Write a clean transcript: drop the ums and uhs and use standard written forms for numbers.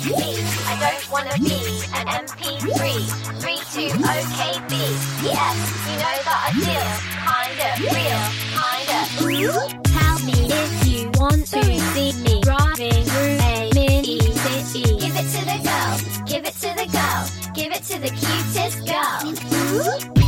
I don't wanna be an MP3. 32OKB. Yes, you know that I feel kinda real, kinda. Tell me if you want to see me driving through a mini city. Give it to the girl, give it to the girl, give it to the cutest girl.